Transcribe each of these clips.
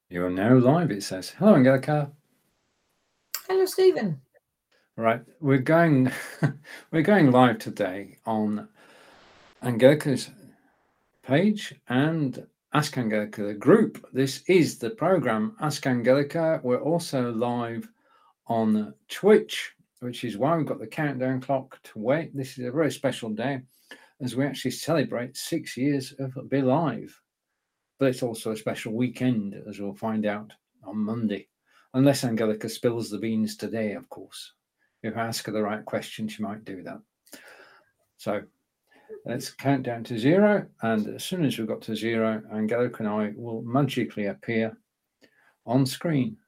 You're now live, it says. Hello, Angelica. Hello, Stephen. Right, we're going we're going live today on Angelica's page and Ask Angelica group. This is the program Ask Angelica. We're also live on Twitch, which is why we've got the countdown clock to wait. This is a very special day as we actually celebrate 6 years of Be Live. But it's also a special weekend, as we'll find out on Monday. Unless Angelica spills the beans today, of course. If I ask her the right question, she might do that. So let's count down to 0. And as soon as we've got to 0, Angelica and I will magically appear on screen.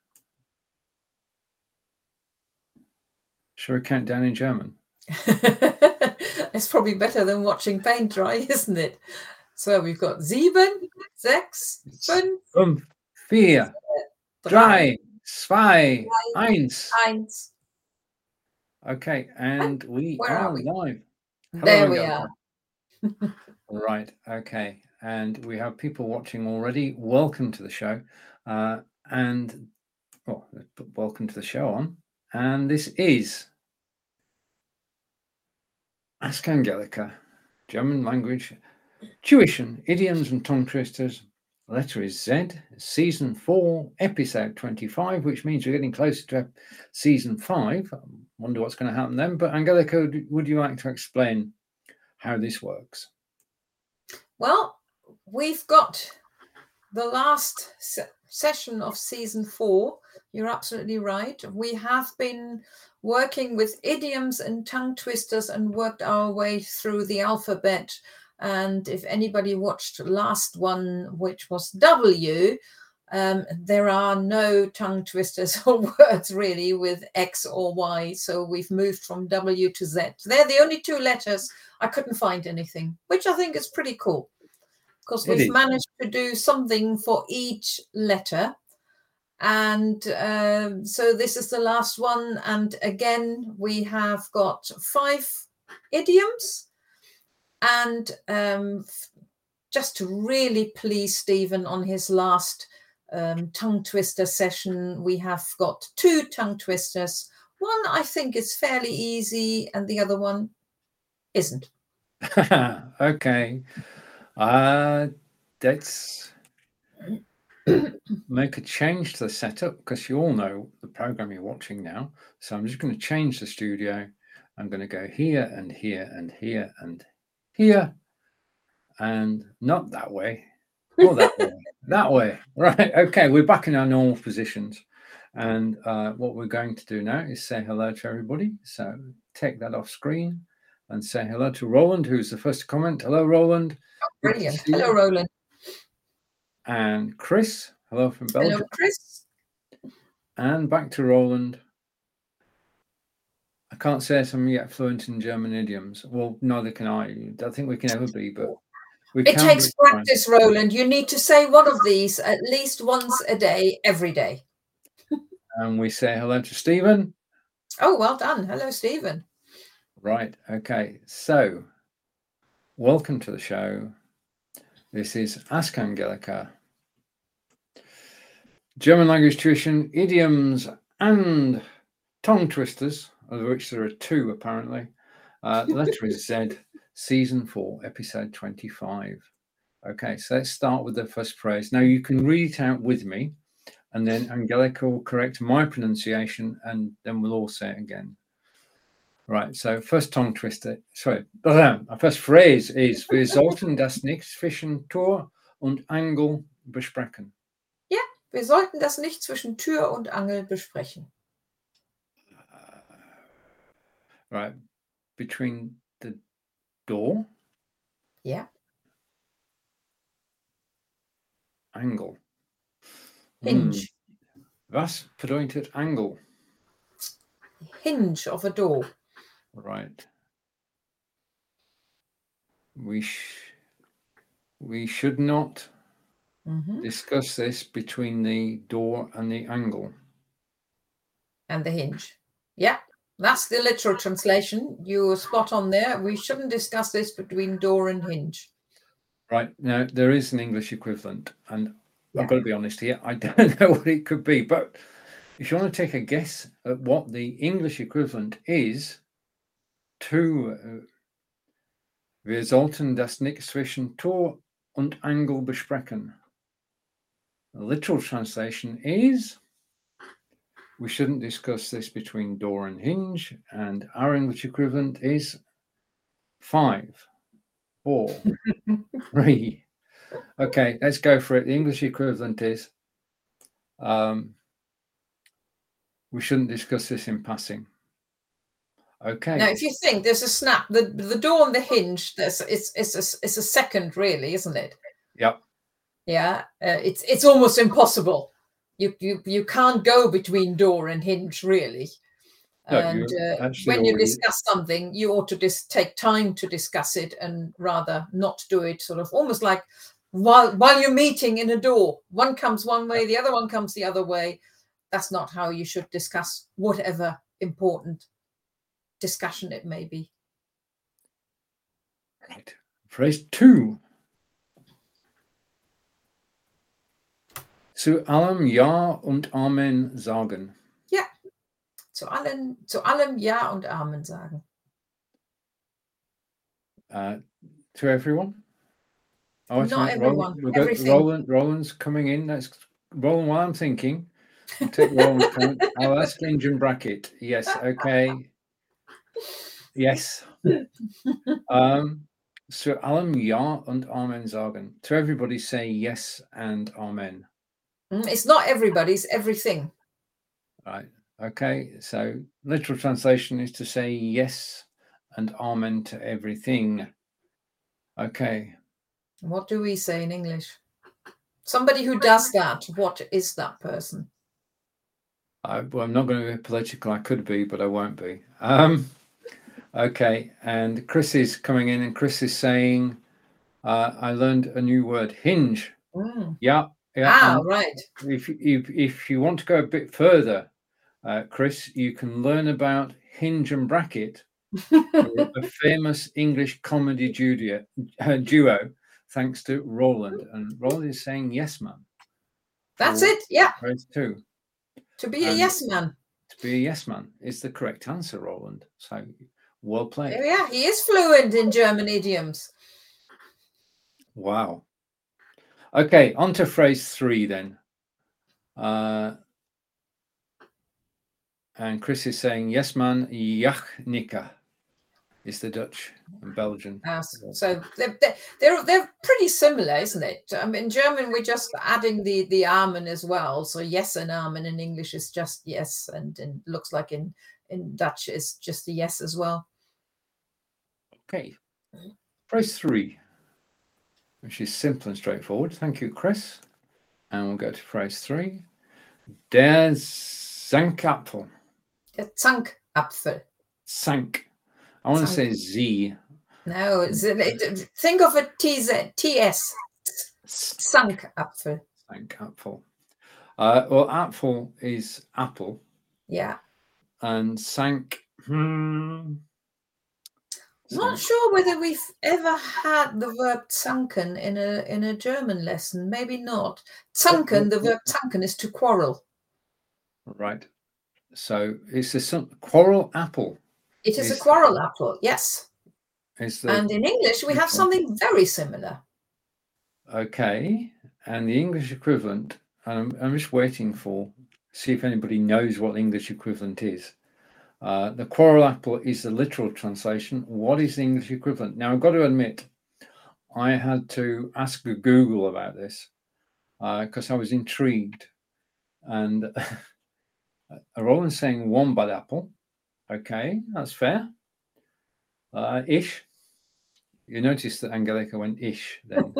Shall we count down in German? It's probably better than watching paint dry, isn't it? So we've got 7, 6, 5, 4, 3, 2, 1. 1. Okay, and we Where are are we? live. Hello, There we Angelica. are. Right, okay. And we have people watching already. Welcome to the show. Welcome to the show on. And this is Ask Angelica, German language, tuition, idioms and tongue twisters. Letter is Z, season 4, episode 25, which means we're getting closer to season 5. I wonder what's going to happen then. But Angelica, would you like to explain how this works? Well, we've got the last session of season 4. You're absolutely right. We have been working with idioms and tongue twisters and worked our way through the alphabet. And if anybody watched the last one, which was W, there are no tongue twisters or words really with X or Y. So we've moved from W to Z. They're the only 2 letters. I couldn't find anything, which I think is pretty cool, because we've managed to do something for each letter. And so this is the last one. And again, we have got 5 idioms. And just to really please Stephen on his last tongue twister session, we have got 2 tongue twisters. One I think is fairly easy and the other one isn't. Okay. Let's make a change to the setup, because you all know the program you're watching now. So I'm just going to change the studio. I'm going to go here and here and here and here, and not that way, or that way, that way. Right. Okay. We're back in our normal positions. And what we're going to do now is say hello to everybody. So take that off screen and say hello to Roland, who's the first to comment. Hello, Roland. Oh, brilliant. Hello, Roland. And Chris. Hello from Belgium. Hello, Chris. And back to Roland. I can't say I'm yet fluent in German idioms. Well, neither can I. I don't think we can ever be, but it takes practice, Roland. You need to say one of these at least once a day, every day. And we say hello to Stephen. Oh, well done. Hello, Stephen. Right. Okay. So, welcome to the show. This is Ask Angelica. German language tuition, idioms and tongue twisters, of which there are 2 apparently. The letter is Z, season 4, episode 25. Okay, so let's start with the first phrase. Now you can read it out with me, and then Angelica will correct my pronunciation, and then we'll all say it again. Right, so first tongue twister. Sorry, first phrase is: Wir sollten das nicht zwischen Tür und Angel besprechen. Ja, wir sollten das nicht zwischen Tür und Angel besprechen. Right, between the door. Yeah. Angle. Hinge. Was bedeutet Angle? Hinge of a door. Right. We should not discuss this between the door and the angle. And the hinge. Yeah, that's the literal translation. You're spot on there. We shouldn't discuss this between door and hinge. Right. Now, there is an English equivalent, and Yeah. I've got to be honest here. I don't know what it could be, but if you want to take a guess at what the English equivalent is to wir sollten das nicht zwischen Tor und Angel besprechen. The literal translation is we shouldn't discuss this between door and hinge, and our English equivalent is 5, 4, 3. Okay, let's go for it. The English equivalent is we shouldn't discuss this in passing. Okay. Now, if you think there's a snap, the door and the hinge, it's a second, really, isn't it? Yep. Yeah, it's almost impossible. You can't go between door and hinge, really. No, And when you discuss something, you ought to just take time to discuss it, and rather not do it sort of almost like while you're meeting in a door. One comes one way, the other one comes the other way. That's not how you should discuss whatever important discussion it may be. Right. Phrase 2. Zu allem Ja und Amen sagen. Ja, zu allem Ja und Amen sagen. To everyone? Oh, not everyone. Roland's coming in. That's Roland. While I'm thinking, I'll take Roland's comment. I'll ask hinge and bracket. Yes. Okay. Yes. Zu allem Ja und Amen sagen. To everybody say yes and Amen. It's not everybody, it's everything. Right. Okay. So literal translation is to say yes and Amen to everything. Okay. What do we say in English? Somebody who does that, what is that person? Well, I'm not going to be political. I could be, but I won't be. Okay. And Chris is coming in, and Chris is saying, I learned a new word, hinge. Yeah. Right. If you want to go a bit further, Chris, you can learn about hinge and bracket, a famous English comedy duo, thanks to Roland. And Roland is saying yes, man. That's it. Yeah. Phrase 2. To be a yes man. To be a yes man is the correct answer, Roland. So well played. Yeah, he is fluent in German idioms. Wow. Okay, on to phrase 3 then. And Chris is saying, yes, man, jach nika is the Dutch and Belgian. So they're pretty similar, isn't it? In German, we're just adding the Amen as well. So yes and Amen in English is just yes. And it looks like in Dutch it's just a yes as well. Okay. Phrase 3, which is simple and straightforward. Thank you, Chris. And we'll go to phrase 3. Der Zankapfel. Der Zankapfel. Zank. I want to say Z. No, think of a TS. Zankapfel. Zankapfel. Well, Apfel is apple. Yeah. And Zank. Not sure whether we've ever had the verb zanken in a German lesson. Maybe not. Zanken, the verb zanken is to quarrel. Right. So it's a quarrel apple. It is a quarrel apple, yes. And in English, we have something very similar. Okay. And the English equivalent, I'm just waiting see if anybody knows what the English equivalent is. The quarrel apple is the literal translation. What is the English equivalent? Now, I've got to admit, I had to ask Google about this because I was intrigued. And Roland's saying one bad apple. Okay, that's fair. Ish. You notice that Angelica went ish then.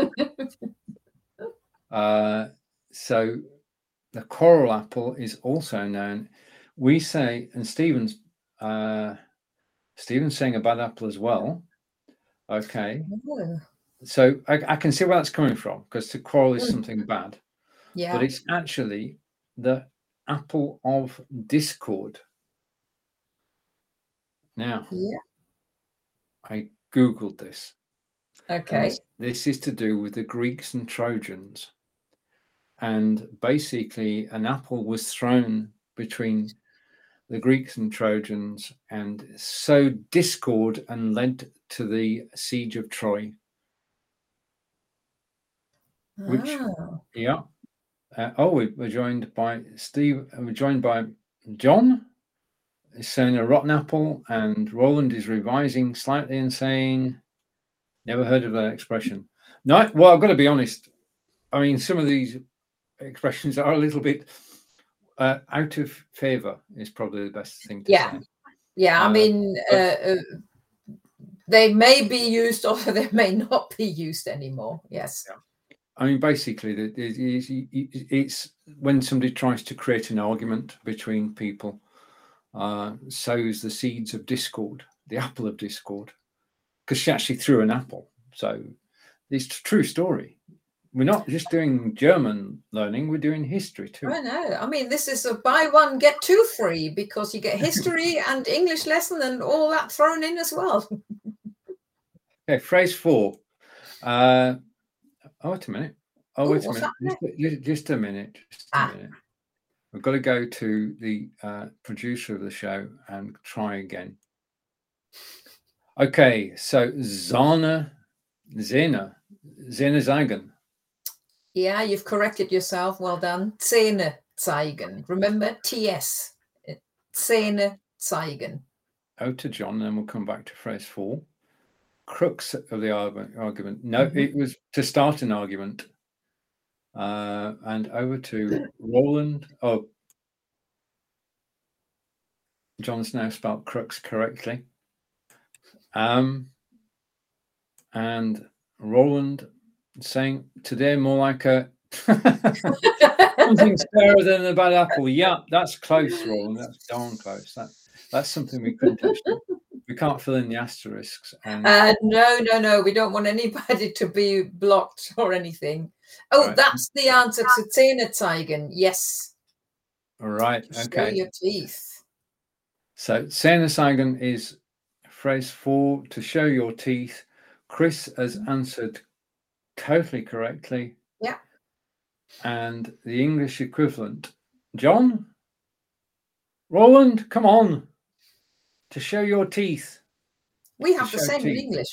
So the coral apple is also known. We say, and Stephen's saying a bad apple as well. Okay. Oh. So I can see where that's coming from, because to quarrel is something bad. Yeah. But it's actually the apple of discord. Now, I Googled this. Okay. This is to do with the Greeks and Trojans. and basically an apple was thrown between the Greeks and Trojans and sowed discord and led to the siege of Troy. Which, yeah. We're joined by Steve. We're joined by John. Is saying a rotten apple, and Roland is revising slightly and saying, "Never heard of that expression." No, well, I've got to be honest. I mean, some of these expressions are a little bit out of favor. Is probably the best thing to say. Yeah. I mean, they may be used, or they may not be used anymore. Yes. Yeah. I mean, basically, it's when somebody tries to create an argument between people, sows the seeds of discord, the apple of discord, because she actually threw an apple. So it's a true story. We're not just doing German learning, we're doing history too. I know. I mean, this is a buy one, get two free, because you get history and English lesson and all that thrown in as well. Okay, phrase 4. Wait a minute. Wait a minute. Just a minute. We've got to go to the producer of the show and try again. Okay, so Zähne zeigen. Yeah, you've corrected yourself. Well done. Zähne zeigen. Remember, TS. Zähne zeigen. To John, then we'll come back to phrase 4. Crux of the argument. No, it was to start an argument. And over to Roland. John's now spelled crux correctly. And Roland saying today more like a something fairer than a bad apple. Yeah, that's close, Roland. That's darn close. That's something we couldn't actually. We can't fill in the asterisks. No. We don't want anybody to be blocked or anything. Right. That's the answer to Zähne zeigen. Yes. All right. Okay. Show your teeth. So Zähne zeigen is phrase 4, to show your teeth. Chris has answered totally correctly. Yeah. And the English equivalent, John? Roland, come on. To show your teeth. We have the same in English.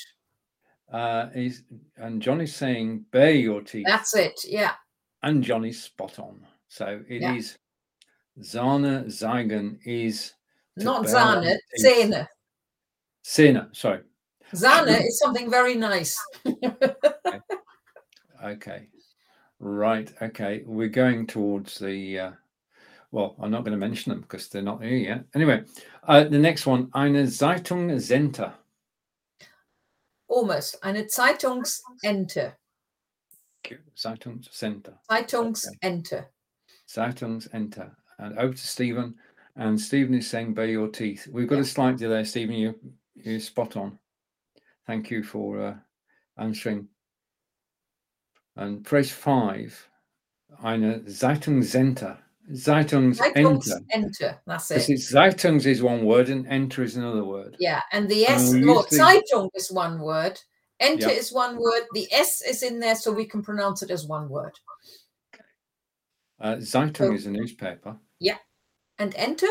And John is saying bare your teeth. That's it, yeah. And Johnny's spot on. So it is Zähne zeigen is not Zähne, Zähne. Zähne, sorry. Zähne is something very nice. Okay. Right. Okay. We're going towards the well, I'm not going to mention them because they're not here yet. Anyway, the next one, eine Zeitungsente. Almost. Eine Zeitungsente. Zeitungsente. Zeitungsente. Okay. Zeitungsente. And over to Stephen. And Stephen is saying bare your teeth. We've got a slight delay, Stephen. You're spot on. Thank you for answering. And phrase 5, eine Zeitungsente. Zeitungsente. That's it. Zeitungs is one word and enter is another word. Yeah, and the S, Zeitung is one word. Enter is one word. The S is in there so we can pronounce it as one word. Zeitung is a newspaper. Yeah. And enter?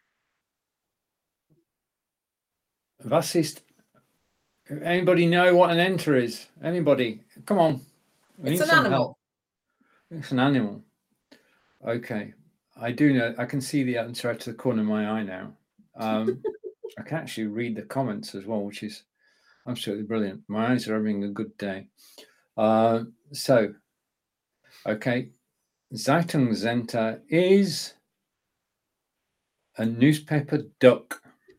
Was ist? Anybody know what an enter is? Anybody? Come on. It's an animal. Help. It's an animal. Okay. I do know. I can see the answer out to the corner of my eye now. I can actually read the comments as well, which is absolutely brilliant. My eyes are having a good day. So, okay. Zeitungsente is a newspaper duck.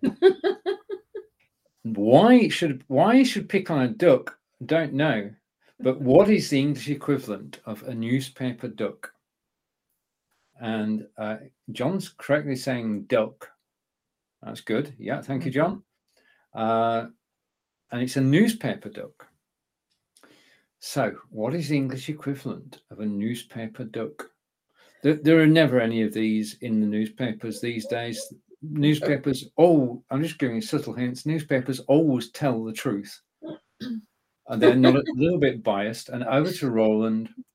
Why you should pick on a duck, don't know. But what is the English equivalent of a newspaper duck? And John's correctly saying duck. That's good. Yeah, thank you, John. And it's a newspaper duck. So what is the English equivalent of a newspaper duck? There are never any of these in the newspapers these days. Newspapers, I'm just giving you subtle hints. Newspapers always tell the truth. And they're not a little bit biased. And over to Roland.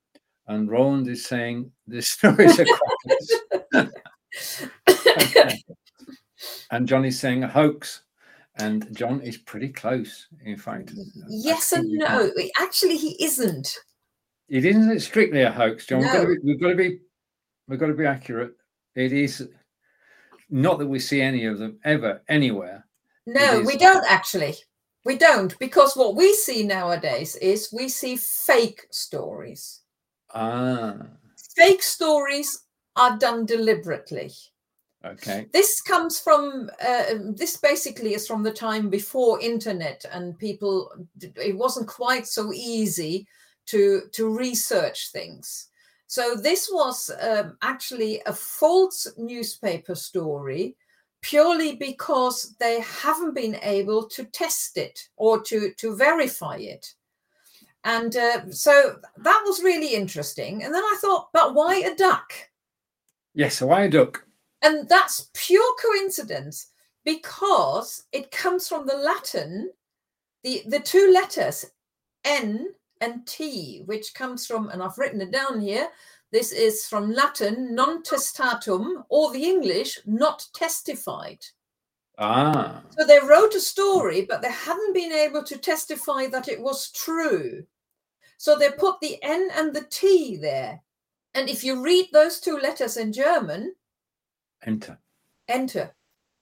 And Roland is saying this stories are crackers. Okay. And John is saying a hoax. And John is pretty close, in fact. Yes and no. Actually, he isn't. It isn't strictly a hoax, John. No. We've got to be accurate. It is not that we see any of them ever anywhere. No, we don't actually. We don't, because what we see nowadays is we see fake stories. Fake stories are done deliberately. Okay. This comes from, this basically is from the time before internet, and people, it wasn't quite so easy to research things. So this was actually a false newspaper story, purely because they haven't been able to test it or to verify it. And so that was really interesting. And then I thought, but why a duck? Yes, why a duck? And that's pure coincidence, because it comes from the Latin, the two letters N and T, which comes from, and I've written it down here, this is from Latin, non testatum, or the English, not testified. So they wrote a story, but they hadn't been able to testify that it was true. So they put the N and the T there. And if you read those two letters in German, enter. And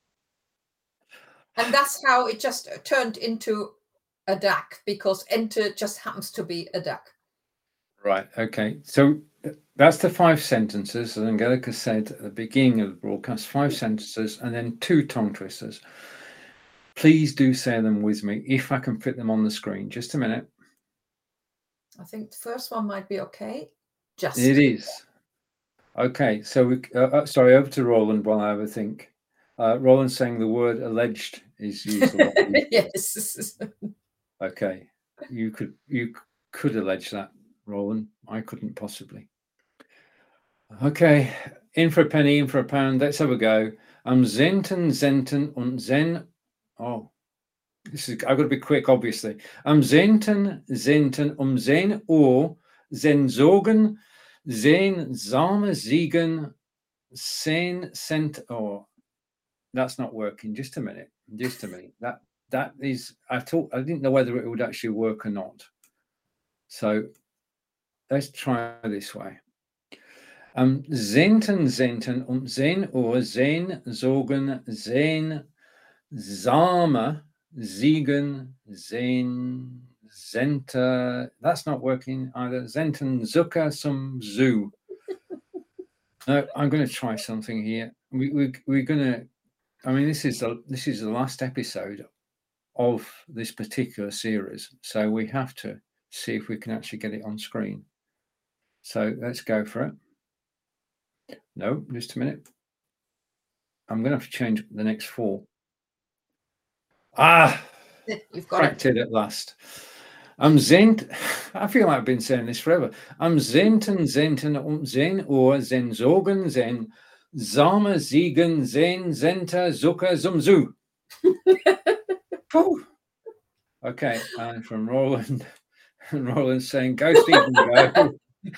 that's how it just turned into a duck, because enter just happens to be a duck. Right. Okay. So that's the 5 sentences, as Angelica said at the beginning of the broadcast, 5 sentences and then 2 tongue twisters. Please do say them with me if I can fit them on the screen. Just a minute. I think the first one might be okay. It is. Okay. So we sorry, over to Roland while I have a think. Roland's saying the word alleged is used a lot. Yes. Okay. You could allege that, Roland. I couldn't possibly. Okay. In for a penny, in for a pound. Let's have a go. Zenten und zen. Oh, I've got to be quick, obviously. Zenten 10 Uhr Sensogen Same Siegen 10 Cent. Oh, that's not working. Just a minute. That is, I didn't know whether it would actually work or not. So let's try this way. Am 10. Um 10 Uhr 10 Sogen 10 Same Siegen 10 Center. That's not working either. Zenten Zucker some zoo. No, I'm going to try something here. We're going to. I mean, this is the last episode of this particular series, so we have to see if we can actually get it on screen. So let's go for it. No, just a minute. I'm going to have to change the next 4. You've got cracked it at last. I feel like I've been saying this forever. Am 10 um 10 Uhr Sensogen 10 Same Siegen 10 Center Zucker zum Zoo. Okay, and from Roland, and Roland saying, "Go, Stephen, go,"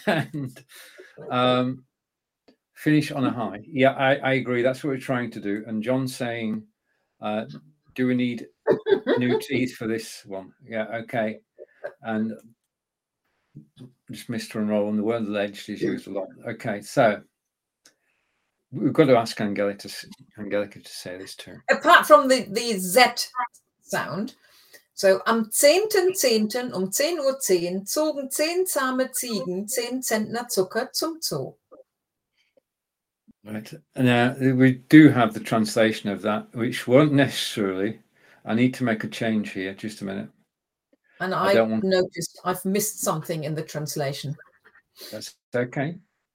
and finish on a high. Yeah, I agree. That's what we're trying to do. And John saying, "Do we need new teeth for this one?" Yeah, okay. And just Mr. and Roland, the word alleged is used a lot. Okay, so we've got to ask Angelica to say this too. Apart from the Z sound. So am 10.10. Um 10 Uhr 10 zogen 10 zahme Ziegen 10 Zentner Zucker zum Zoo. Right. Now we do have the translation of that, which won't necessarily. I need to make a change here. Just a minute. And I've noticed I've missed something in the translation. That's okay.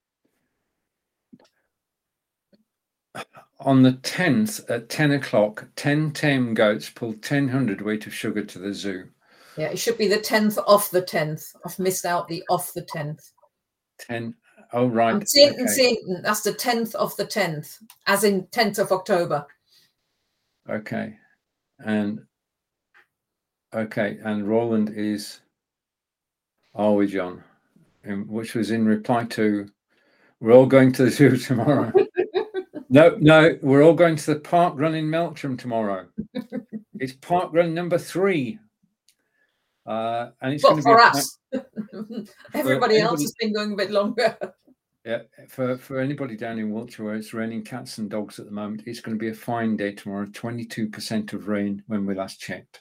On the 10th at 10 o'clock, 10 tame goats pulled 10 hundredweight of sugar to the zoo. Yeah, it should be the 10th of the 10th. I've missed out the of the 10th. 10. Oh, right. Okay. That's the 10th of the 10th, as in 10th of October. Okay. And Roland is, are we, John? which was in reply to, we're all going to the zoo tomorrow. No, we're all going to the park run in Melksham tomorrow. It's park run number 3. And it's going to be for us. Everybody else has been going a bit longer. Yeah, for anybody down in Wiltshire where it's raining cats and dogs at the moment, it's going to be a fine day tomorrow. 22% of rain when we last checked.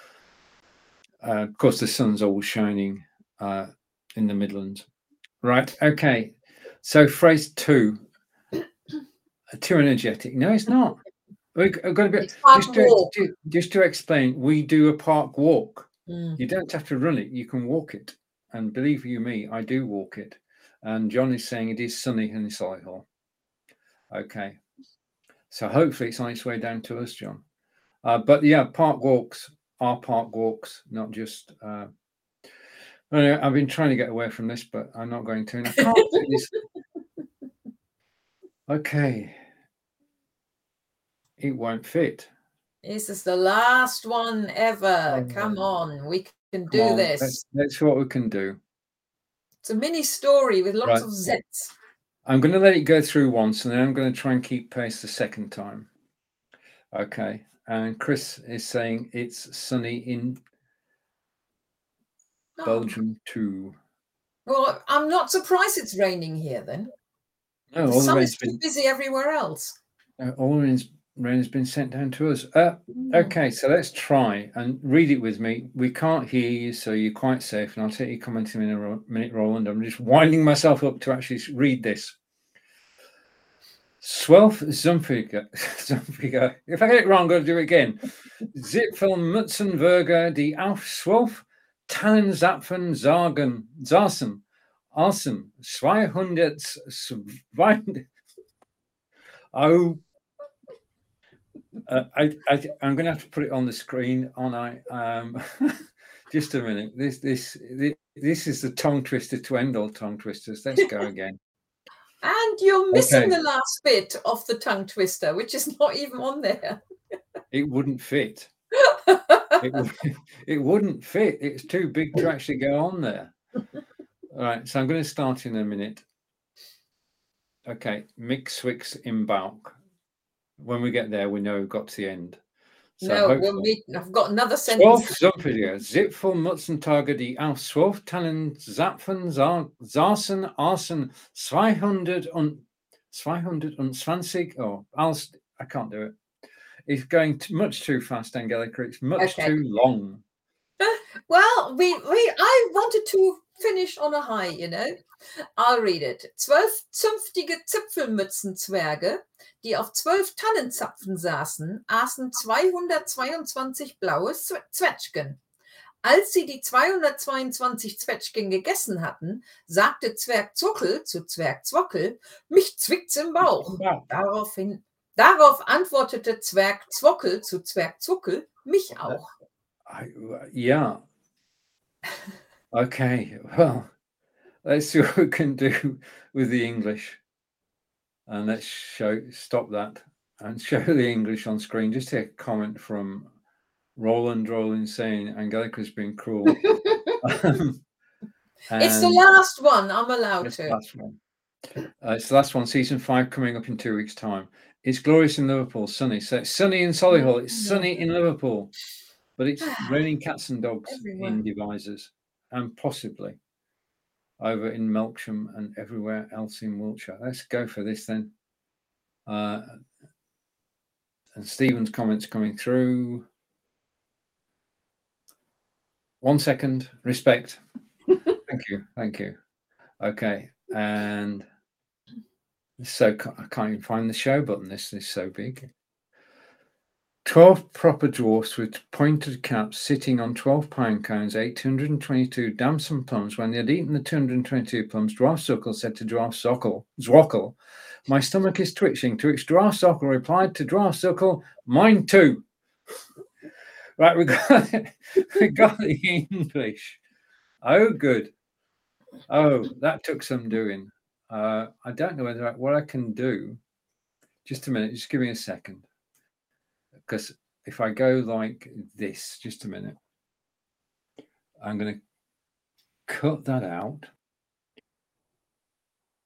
Of course, the sun's always shining in the Midlands. Right, okay. So phrase 2, too energetic. No, it's not. We've got to be just to explain. We do a park walk. You don't have to run it; you can walk it. And believe you me, I do walk it. And John is saying it is sunny in Solihull. Okay, so hopefully it's on its way down to us, John. But yeah, park walks are park walks, not just. Anyway, I've been trying to get away from this, but I'm not going to. And I can't do this. Okay. It won't fit. This is the last one ever. Come on, we can do this. That's what we can do. It's a mini story with lots of Zs. I'm going to let it go through once, and then I'm going to try and keep pace the second time. Okay. And Chris is saying it's sunny in Belgium too. Well, I'm not surprised it's raining here then. No, the sun is too busy everywhere else. All the rain has been sent down to us. Okay, so let's try and read it with me. We can't hear you, so you're quite safe. And I'll take your comments in a minute, Roland. I'm just winding myself up to actually read this. Zwölf Sumpfiger. If I get it wrong, I'm going to do it again. Zipfelmützenberger, die auf 12 Tannenzapfen saßen, aßen 200. Oh. I'm going to have to put it on the screen, aren't I? Just a minute. This is the tongue twister to end all tongue twisters. Let's go again. And you're missing the last bit of the tongue twister, which is not even on there. It wouldn't fit. It wouldn't fit. It's too big to actually go on there. All right. So I'm going to start in a minute. Okay. Mix Swix im Bauch. When we get there, we know we've got to the end. So I've got another sentence. 12 Zipfelmützentage, die auf 12 Tannenzapfen saßen, aßen 220. Oh, I can't do it. It's going much too fast, Angelica. It's much too long. Well, I wanted to finish on a high, you know. I'll read it. 12 zünftige Zipfelmützenzwerge, die auf 12 Tannenzapfen saßen, aßen 222 blaue Zwetschgen. Als sie die 222 Zwetschgen gegessen hatten, sagte Zwerg Zuckel zu Zwerg Zwockel, mich zwickt's im Bauch. Darauf antwortete Zwerg Zwockel zu Zwerg Zuckel, mich auch. Yeah. Okay, well, let's see what we can do with the English. And let's stop that and show the English on screen. Just take a comment from Roland saying Angelica's been cruel. It's the last one. I'm allowed to. Last one. It's the last one, season 5, coming up in 2 weeks' time. It's glorious in Liverpool, sunny. So it's sunny in Solihull. It's sunny in Liverpool. But it's raining cats and dogs in Devizes and possibly over in Melksham and everywhere else in Wiltshire. Let's go for this then. And Stephen's comments coming through. 1 second. Respect. Thank you. Okay. And so I can't even find the show button. This is so big. 12 proper dwarfs with pointed caps sitting on 12 pine cones, 822 damson plums. When they had eaten the 222 plums, Dwarf Suckle said to Dwarf Zwockle, my stomach is twitching, to which Dwarf Zwockle replied to Dwarf Suckle, mine too. Right, we got the English. Oh, good. Oh, that took some doing. I don't know what I can do. Just a minute, just give me a second. Because if I go like this, just a minute, I'm going to cut that out.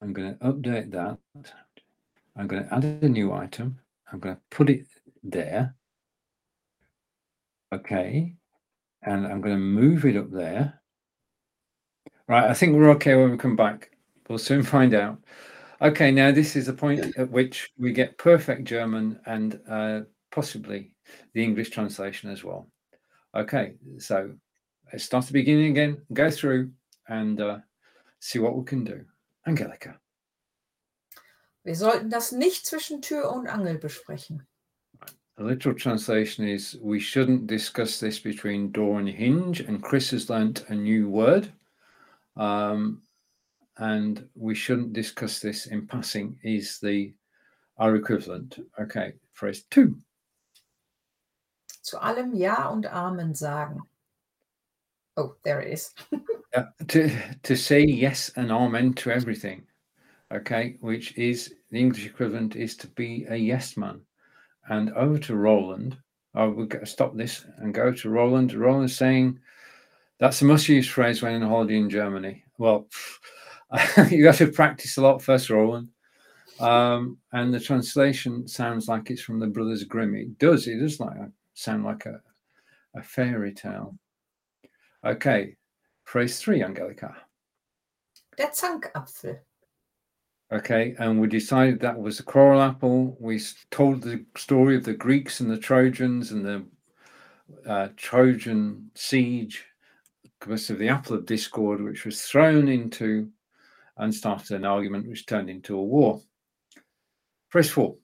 I'm going to update that. I'm going to add a new item. I'm going to put it there. Okay. And I'm going to move it up there. Right. I think we're okay when we come back. We'll soon find out. Okay. Now, this is the point at which we get perfect German and possibly the English translation as well. Okay. So let's start the beginning again, go through and see what we can do. Angelika. Wir sollten das nicht zwischen Tür und Angel besprechen. The literal translation is, we shouldn't discuss this between door and hinge, and Chris has learnt a new word. And we shouldn't discuss this in passing is our equivalent. Okay, phrase 2. Zu allem Ja und Amen sagen. Oh, there it is. To say yes and amen to everything. Okay, which is the English equivalent is to be a yes man. And over to Roland. We'll stop this and go to Roland. Roland's saying that's a must-use phrase when on holiday in Germany. Well, you have to practice a lot first, Roland. And the translation sounds like it's from the Brothers Grimm. It does sound like a fairy tale. Okay, phrase 3, Angelika. Der Zankapfel. Okay, and we decided that was the coral apple. We told the story of the Greeks and the Trojans and the Trojan siege because of the apple of discord, which was thrown into and started an argument which turned into a war. Phrase 4.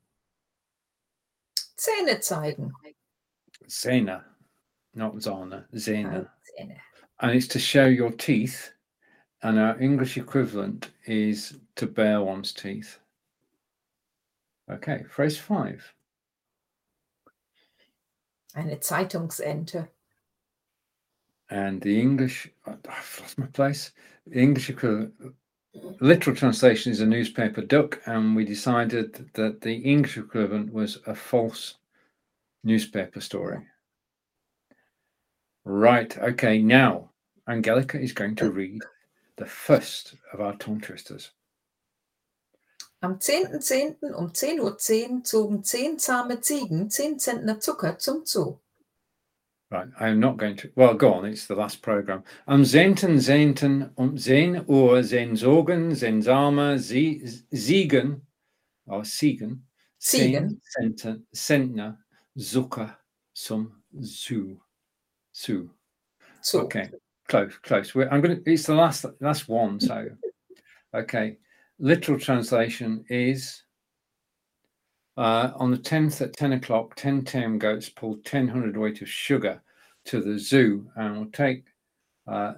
Zähne zeigen. Zähne, not Zana, Zähne. Zähne. And it's to show your teeth. And our English equivalent is to bare one's teeth. Okay, phrase 5. Eine Zeitungsente. And the English, I've lost my place. The English equivalent, literal translation is a newspaper duck, and we decided that the English equivalent was a false newspaper story. Right, okay, now Angelika is going to read the first of our tongue twisters. Am 10.10. um 10:10 Uhr zogen 10 zahme Ziegen 10 Zentner Zucker zum Zoo. Right, I'm not going to. Well, go on. It's the last program. Am 10.10. um 10 Uhr zogen zahme Ziegen, or Ziegen, 10 Zentner Zucker zum Zoo. Okay, close. It's the last one. So, okay. Literal translation is on the 10th at 10 o'clock, 10 tame goats pulled 10 hundredweight of sugar to the zoo, and we'll take that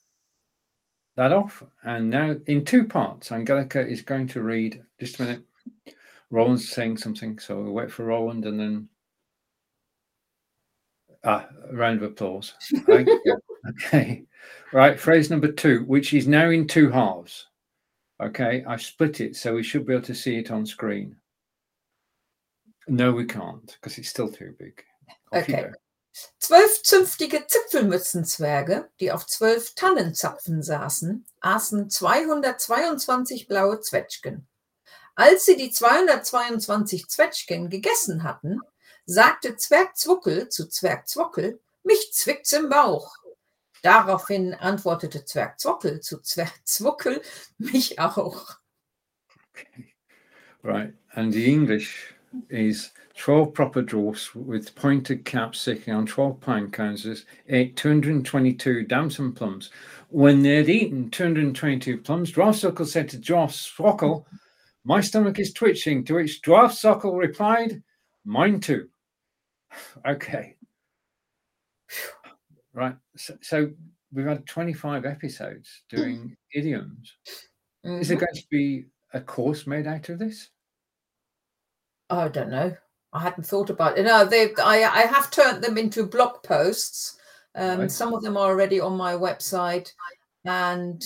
off. And now in 2 parts, Angelika is going to read. Just a minute. Roland's saying something, so we'll wait for Roland and then a round of applause. Okay. Right, phrase number 2, which is now in 2 halves. Okay, I've split it, so we should be able to see it on screen. No, we can't, because it's still too big. Okay. 12 zünftige Zipfelmützenzwerge, die auf 12 Tannenzapfen saßen, aßen 222 blaue Zwetschgen. Als sie die 222 Zwetschgen gegessen hatten, sagte Zwerg Zwuckel zu Zwerg Zwockel, mich zwickt's im Bauch. Daraufhin antwortete Zwerg Zwockel zu Zwerg Zwuckel, mich auch. Okay. Right, and the English is 12 proper dwarfs with pointed caps sitting on 12 pine cones ate 222 damson plums. When they had eaten 222 plums, Dwarfsuckle said to Dwarfswockel, my stomach is twitching, to which Dwarfsuckle replied, mine too. Okay. Right, so we've had 25 episodes doing idioms. Mm-hmm. Is there going to be a course made out of this? I don't know. I hadn't thought about it. No, I have turned them into blog posts. Right. Some of them are already on my website, and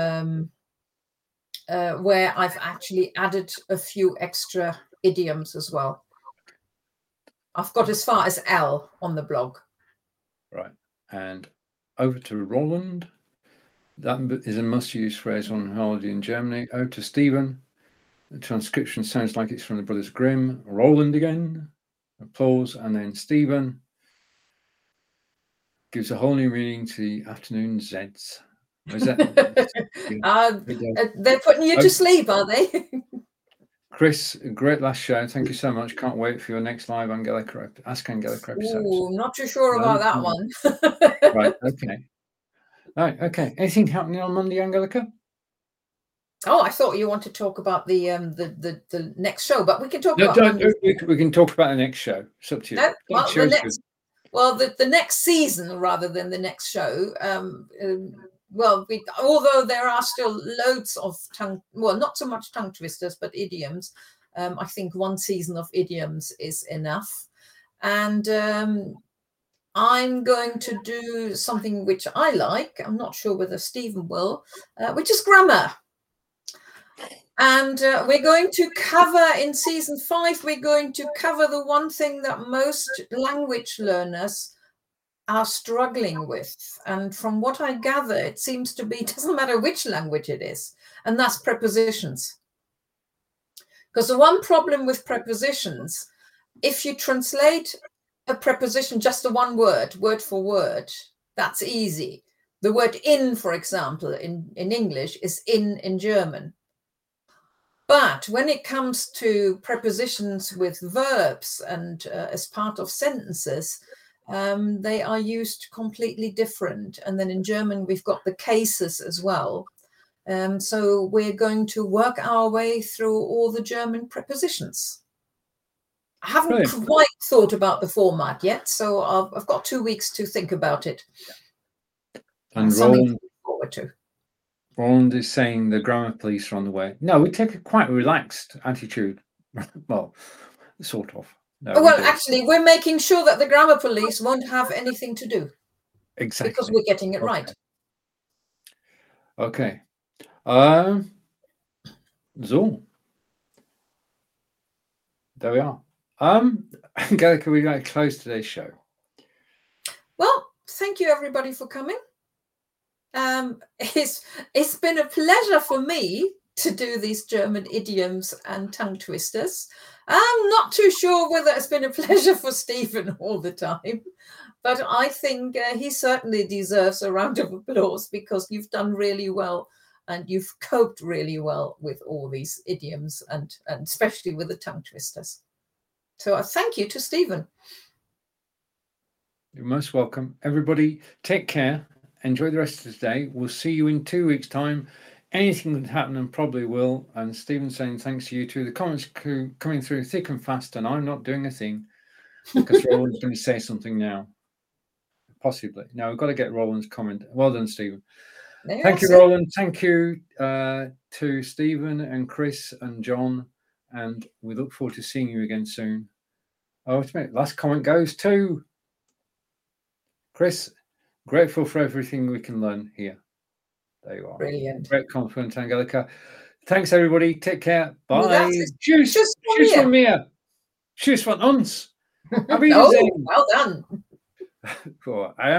where I've actually added a few extra idioms as well. I've got as far as L on the blog. Right. And over to Roland. That is a must-use phrase on holiday in Germany. Oh, to Stephen. The transcription sounds like it's from the Brothers Grimm. Roland again. Applause. And then Stephen gives a whole new meaning to the afternoon Zeds. Is that? They're putting you to sleep, are they? Chris, great last show. Thank you so much. Can't wait for your next live Ask Angelica episode. Not too sure about that one. Right. Okay. Right. Okay. Anything happening on Monday, Angelica? Oh, I thought you wanted to talk about the next show, but we can talk about. We can talk about the next show. It's up to you. The next season rather than the next show. Although there are still loads of not so much tongue twisters, but idioms. I think one season of idioms is enough. And I'm going to do something which I like. I'm not sure whether Stephen will, which is grammar. And we're going to cover in season 5, we're going to cover the one thing that most language learners are struggling with. And from what I gather, it seems to be, it doesn't matter which language it is, and that's prepositions. Because the one problem with prepositions, if you translate a preposition, just the one word for word, that's easy. The word in, for example, in English is in German. But when it comes to prepositions with verbs and as part of sentences, they are used completely different. And then in German, we've got the cases as well. So we're going to work our way through all the German prepositions. I haven't quite thought about the format yet, so I've got 2 weeks to think about it. And something to look forward to. Roland is saying the grammar police are on the way. No, we take a quite relaxed attitude. Well, sort of. No, actually, we're making sure that the grammar police won't have anything to do. Exactly. Because we're getting it right. Okay. So. There we are. Angelica, we'd like to close today's show. Well, thank you everybody for coming. It's been a pleasure for me to do these German idioms and tongue twisters. I'm not too sure whether it's been a pleasure for Stephen all the time, but I think he certainly deserves a round of applause because you've done really well and you've coped really well with all these idioms and especially with the tongue twisters. So a thank you to Stephen. You're most welcome. Everybody, take care. Enjoy the rest of the day. We'll see you in 2 weeks' time. Anything that happened and probably will. And Stephen saying thanks to you too. The comments coming through thick and fast, and I'm not doing a thing because Roland's going to say something now. Possibly. Now we've got to get Roland's comment. Well done, Stephen. Thank you, Roland. Thank you to Stephen and Chris and John. And we look forward to seeing you again soon. Oh, wait a minute. Last comment goes to Chris. Grateful for everything we can learn here. There you are. Brilliant. Great compliment, Angelica. Thanks, everybody. Take care. Bye. Tschüss von mir. Tschüss von uns. Well done. Cool.